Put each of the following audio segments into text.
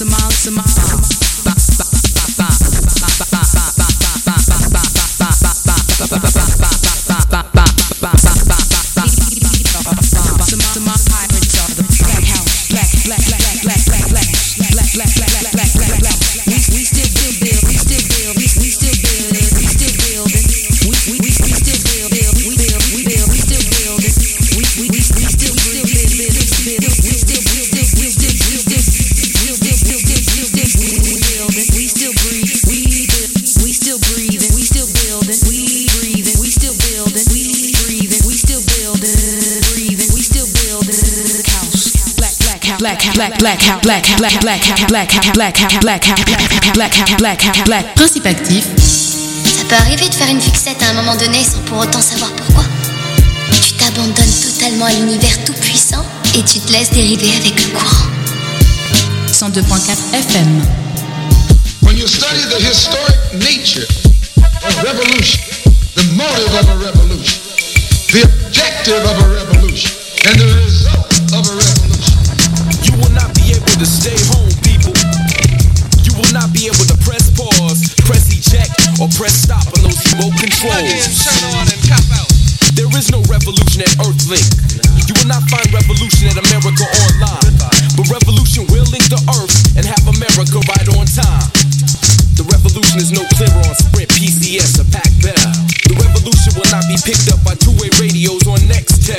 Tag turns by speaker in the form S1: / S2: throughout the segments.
S1: Principe actif.
S2: Ça peut arriver de faire une fixette à un moment donné sans pour autant savoir pourquoi. Tu t'abandonnes totalement à l'univers tout puissant et tu te laisses dériver avec le courant.
S1: 102.4 FM.
S3: When you study the historic nature of revolution, the motive of a revolution, the objective of a revolution, and the result of a revolution,
S4: you will not be able to stay home, people. You will not be able to press pause, press eject, or press stop on those remote controls. There is no revolution at Earthlink. You will not find revolution at America Online. But revolution will link the Earth and have America right on time. The revolution is no clearer on Sprint, PCS, or Pac Bell. The revolution will not be picked up by two-way radios on Nextel.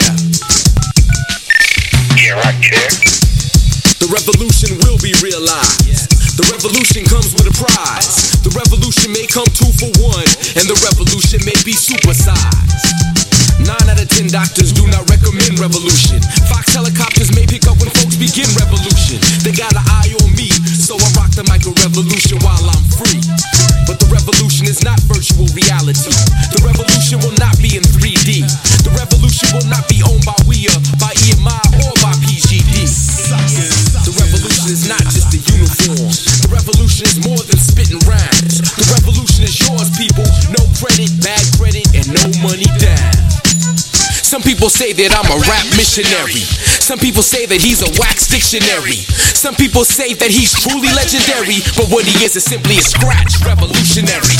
S5: Yeah, right there.
S4: The revolution will be realized. The revolution comes with a prize. The revolution may come 2 for 1, and the revolution may be supersized. 9 out of 10 doctors do not recommend revolution. Fox helicopters may pick up when folks begin revolution. They got an eye on me, so I rock the mic of revolution while I'm free. But the revolution is not virtual reality. The revolution will not be in 3D. The revolution will not be owned by WEA, by EMI, or by PGD. The revolution is not just a uniform. The revolution is more than spitting rhymes. The revolution is yours, people. No credit, bad credit, and no money down. Some people say that I'm a rap missionary. Some people say that he's a wax dictionary. Some people say that he's truly legendary, but what he is simply a scratch revolutionary.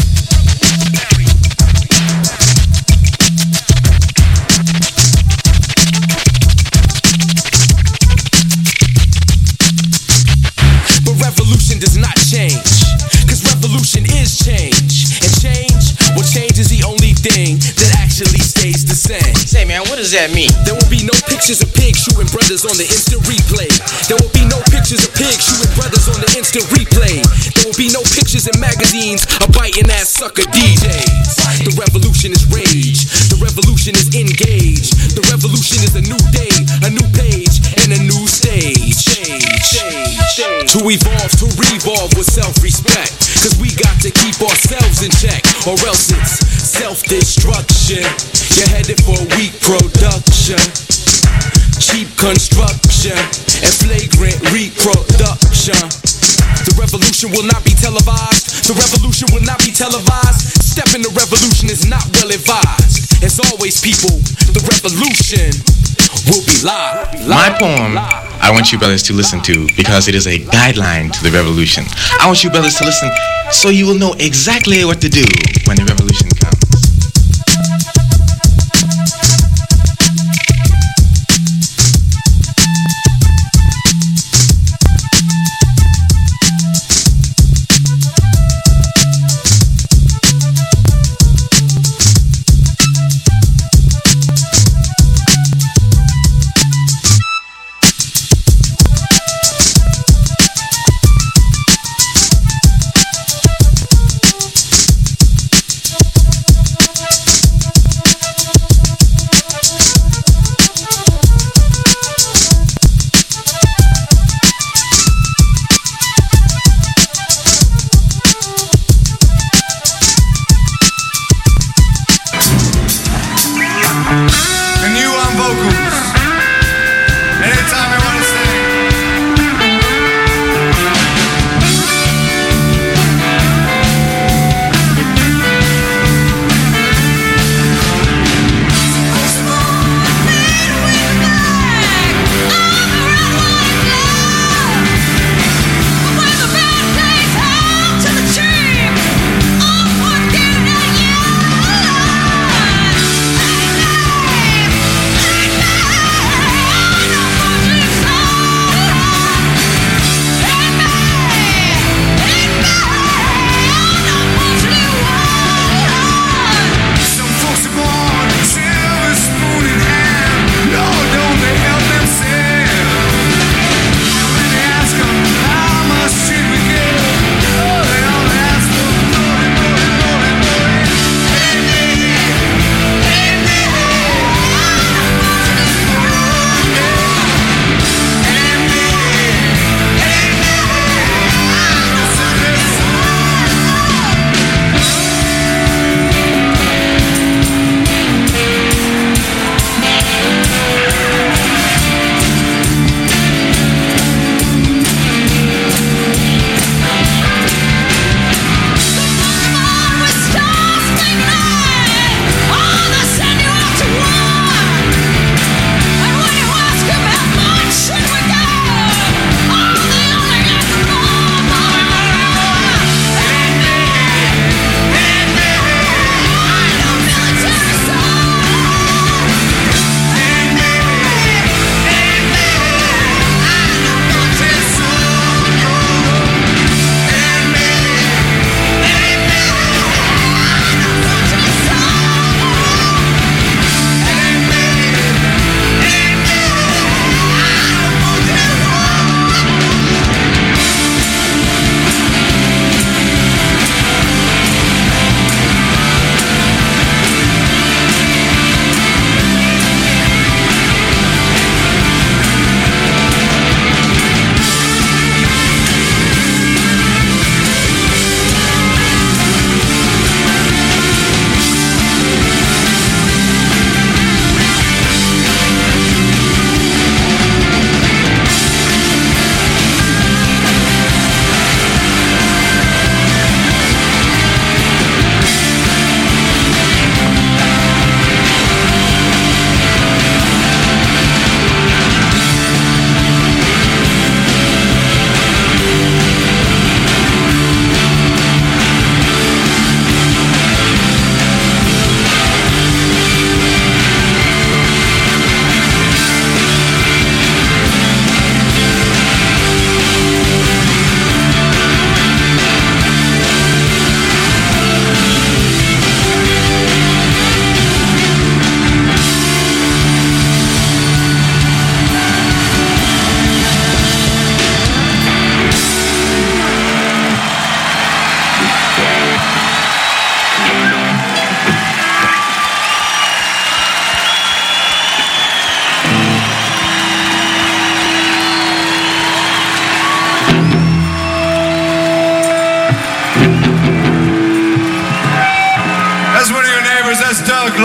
S4: But revolution does not change, 'cause revolution is change. And change, well, change is the only thing that actually stays the same.
S6: Say, man, what does that mean?
S4: There will be no pictures of pigs shooting brothers on the instant replay. There will be no pictures of pigs shooting brothers on the instant replay. There will be no pictures in magazines of biting ass sucker DJs. The revolution is rage. The revolution is engaged. The revolution is a new day, a new page, and a new stage. To evolve, to revolve with self-respect. 'Cause we got to keep ourselves in check, or else it's self-destruction. You're headed for weak production, cheap construction, and flagrant reproduction. The revolution will not be televised. The revolution will not be televised. Step in the revolution is not well advised. As always, people, the revolution will be live.
S7: My poem, I want you brothers to listen to because it is a guideline to the revolution. I want you brothers to listen so you will know exactly what to do when the revolution comes.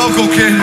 S5: local kid.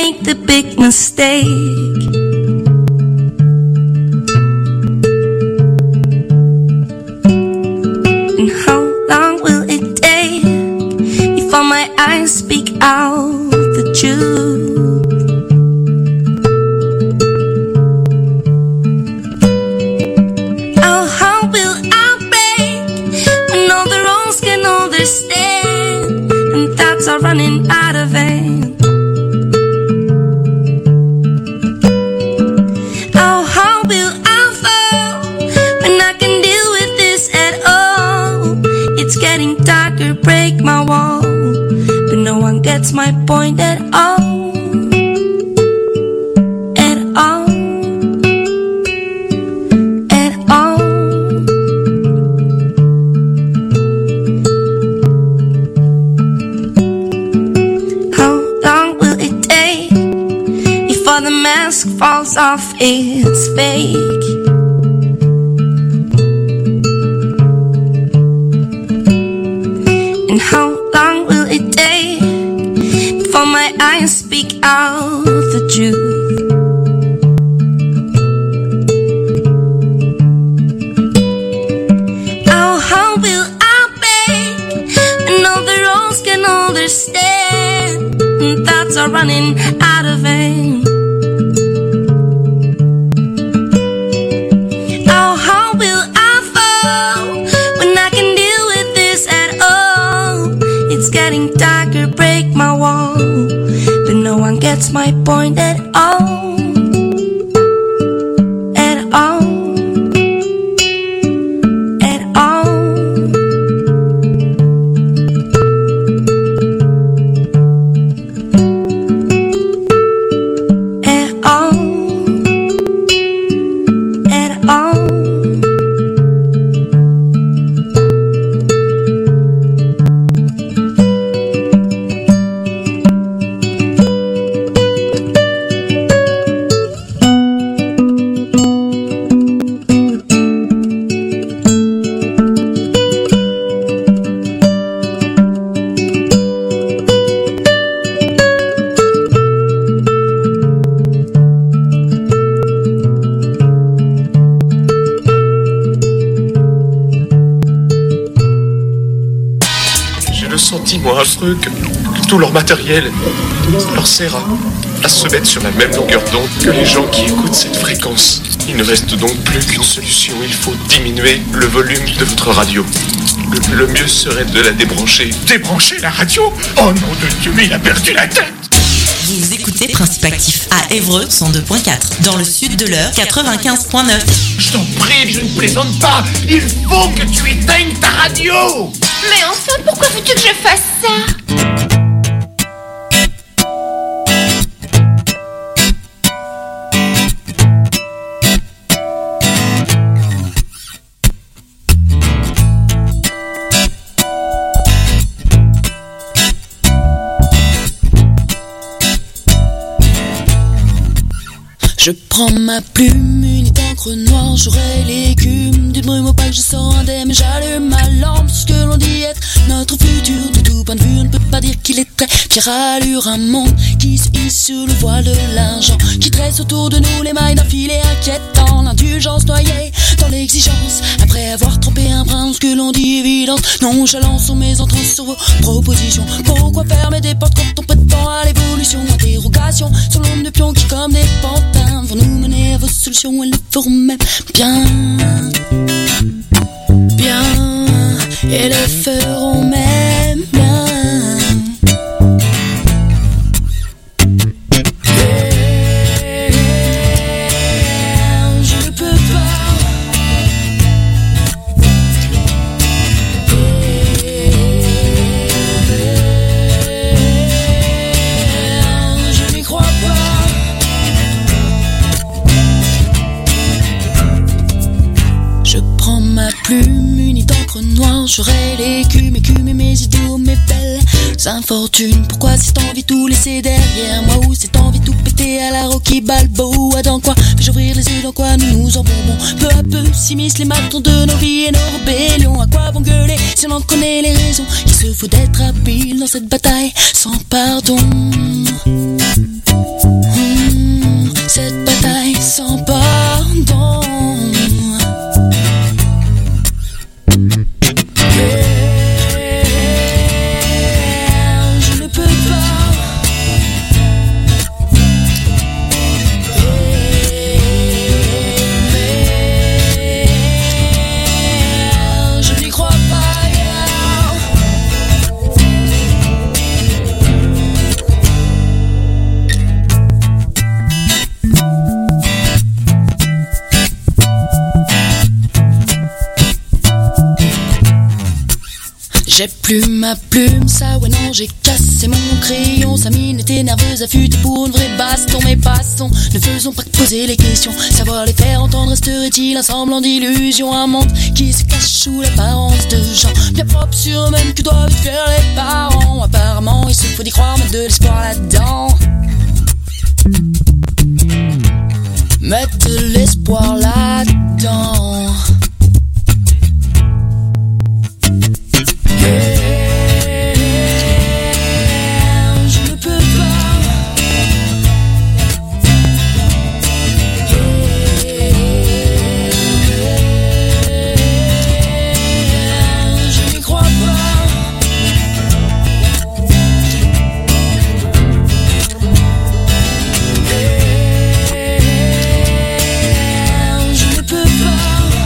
S5: make the big mistake. And how long will it take before my eyes speak out the truth? Oh, how will I break when all the wrongs can understand and thoughts are running out of hand? Oh, how will I fall when I can deal with this at all? It's getting darker, break my wall, but no one gets my point at all. At all. At all. How long will it take before the mask falls off its fake? And how long will it take before my eyes speak out the truth? Oh, how will I break when all the wrongs can understand and thoughts are running out of hand? Oh, how will I fall when I can deal with this at all? It's getting darker, break my wall, but no one gets my point at all. At all. At all. At all. At all.
S6: J'ai le sentiment affreux que tout leur matériel leur sert à se mettre sur la même longueur d'onde que les gens qui écoutent cette fréquence. Il ne reste donc plus qu'une solution, il faut diminuer le volume de votre radio. Le mieux serait de la débrancher. Débrancher la radio? Oh nom de Dieu, mais il a perdu la tête!
S8: Vous écoutez Principe Actif à Évreux 102.4, dans le sud de l'heure 95.9.
S6: Je t'en prie, je ne plaisante pas. Il faut que tu éteignes ta radio.
S9: Mais enfin, pourquoi veux-tu que je fasse ça?
S10: Je prends ma plume, une d'encre noire, j'aurai l'écume d'une brume opaque, je sors indemne, j'allume ma lampe, ce que l'on dit être notre futur. De tout point de vue, on ne peut pas dire qu'il est très fier allure, un monde qui se hisse sur le voile de l'argent, qui tresse autour de nous les mailles d'un filet inquiétant, l'indulgence noyée dans l'exigence, après avoir trempé un brin, ce que l'on dit évidence, nonchalance sur mes entrées, sur vos propositions. Pourquoi fermer des portes quand on prétend à l'évolution? Interrogation sur l'ombre de pions qui comme des pantins vont nous mener à vos solutions, elles le feront même bien, bien, et le feront même bien. Je ne peux pas. Je n'y crois pas. Je prends ma plume, une d'encre noire, j'aurai l'écume, écumer mes idéaux, mes belles infortunes. Pourquoi cette envie tout laisser derrière moi, ou cette envie tout péter à la Rocky Balboa? Dans quoi vais-je ouvrir les yeux, dans quoi nous nous embourbons? Peu à peu s'immiscent les matons de nos vies et nos rébellions. À quoi vont gueuler si on en connaît les raisons? Il se faut d'être habile dans cette bataille sans pardon. Cette bataille sans pardon. Je ne peux pas. Je n'y crois pas. J'ai plus ma plume, ça ouais non, j'ai cassé mon crayon. Sa mine était nerveuse, affûtée pour une vraie baston. Mais passons, ne faisons pas que poser les questions. Savoir les faire entendre, resterait-il un semblant d'illusion? Un monde qui se cache sous l'apparence de gens bien propres sur eux-mêmes que doivent faire les parents. Apparemment, il se faut d'y croire, mettre de l'espoir là-dedans. Mettre de l'espoir là-dedans. Je ne peux pas. Je n'y crois pas. Je ne peux pas.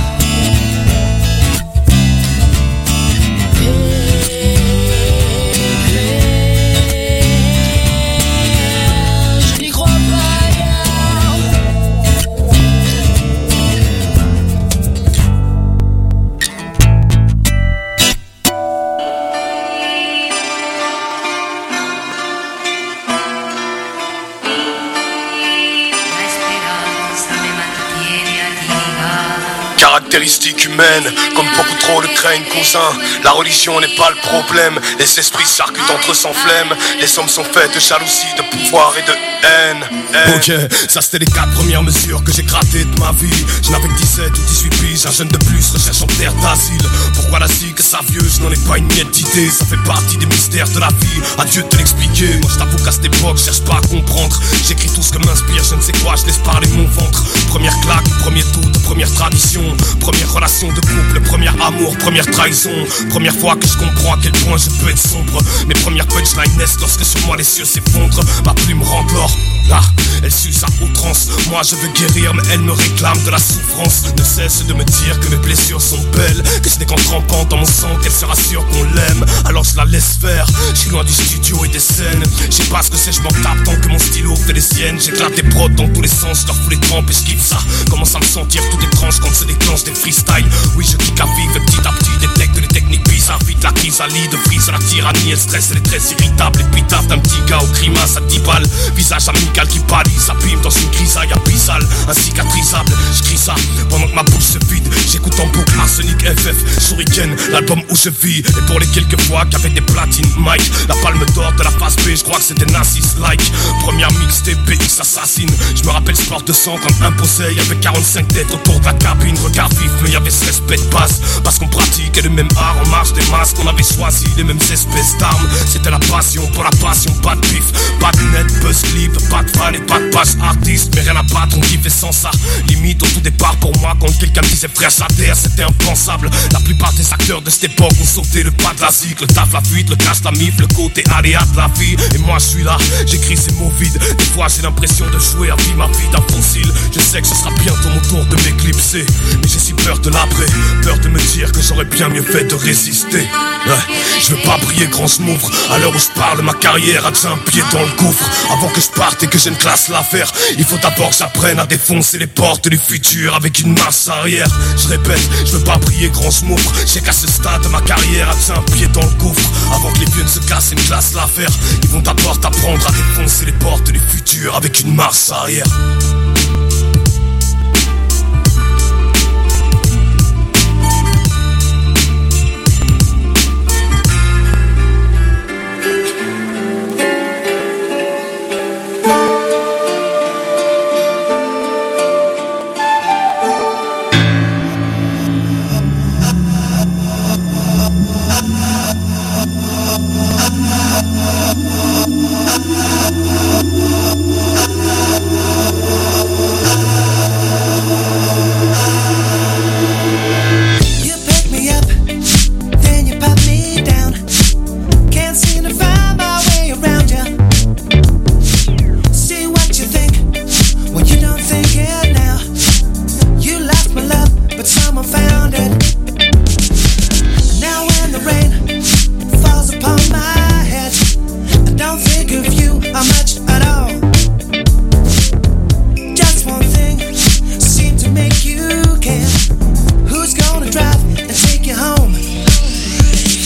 S11: Caractéristiques humaines, comme beaucoup trop le craignent, cousin. La religion n'est pas le problème. Les esprits s'arcutent entre sans flemme. Les hommes sont faits de jalousie, de pouvoir et de haine.
S12: Ok, ça c'était les 4 premières mesures que j'ai grattées de ma vie. Je n'avais que 17 ou 18 piges, un jeune de plus recherche en terre d'asile. Pourquoi la zig, ça vieux, je n'en ai pas une miette d'idée. Ça fait partie des mystères de la vie, à Dieu de te l'expliquer. Moi je t'avoue qu'à cette époque, je cherche pas à comprendre. J'écris tout ce que m'inspire, je ne sais quoi, je laisse parler mon ventre. Première claque, premier doute, première tradition. Première relation de couple, premier amour, première trahison. Première fois que je comprends à quel point je peux être sombre. Mes premières punchlines naissent lorsque sur moi les cieux s'effondrent. Ma plume rend l'or, là, elle suce à outrance. Moi je veux guérir mais elle me réclame de la souffrance. Ne cesse de me dire que mes blessures sont belles, que ce n'est qu'en trempant dans mon sang qu'elle sera sûre qu'on l'aime. Alors je la laisse faire, je suis loin du studio et des scènes. Je sais pas ce que c'est, je m'en tape tant que mon stylo fait les siennes. J'éclate des prods dans tous les sens, je leur fous les trempes et je kiffe ça. Commence à me sentir tout étrange quand se déclenche des freestyle. Oui je kick à vivre et petit à petit détecte les techniques bizarres. Vite la crise allie de frise à la tyrannie. Elle stresse, elle est très irritable. Épitaphe d'un petit gars aux grimaces à 10 balles. Visage amical qui pâlit, s'abîme dans une grisaille abyssale. Incicatrisable, je crie ça pendant que ma bouche se vide. J'écoute en boucle Arsenic FF, Shuriken, l'album où je vis. Et pour les quelques fois qu'avec des platines Mike, la palme d'or de la face B, je crois que c'était Nazis-like. Première mixtape BX assassine. Je me rappelle sport de sang comme imposé. Y'avait 45 têtes autour de la cabine. Regard vif, mais y'avait ce respect de base. Parce qu'on pratiquait le même art en marge des masques. On avait choisi les mêmes espèces d'armes. C'était la passion pour la passion, pas de bif, pas de net, buzz clip, pas de fan et pas de page artiste. Mais rien à battre, on kiffait sans ça. Limite au tout départ pour moi, quand quelqu'un me disait frère sa terre, c'était impensable. La plupart des acteurs de cette époque ont sauté le pas de la zig. Le taf, la fuite, le cash, la mif, le côté aléa de la vie. Et moi je suis là, j'écris ces mots vides. Des fois j'ai l'impression de jouer à vie ma vie d'un fossile. Je sais que ce sera bientôt mon tour de m'éclipser, mais j'ai si peur de l'après, peur de me dire que j'aurais bien mieux fait de résister. Ouais, je veux pas briller grand, je m'ouvre. À l'heure où je parle, ma carrière a déjà un pied dans le gouffre. Avant que je parte et que j'ai une classe l'affaire, il faut d'abord que j'apprenne à défoncer les portes du futur avec une marche arrière. Je répète, je veux pas briller grand, je m'ouvre. J'ai qu'à ce stade de ma carrière a déjà un pied dans le gouffre. Avant que les vieux ne se cassent une classe l'affaire, ils vont d'abord t'apprendre à défoncer les portes du futur avec une marche arrière.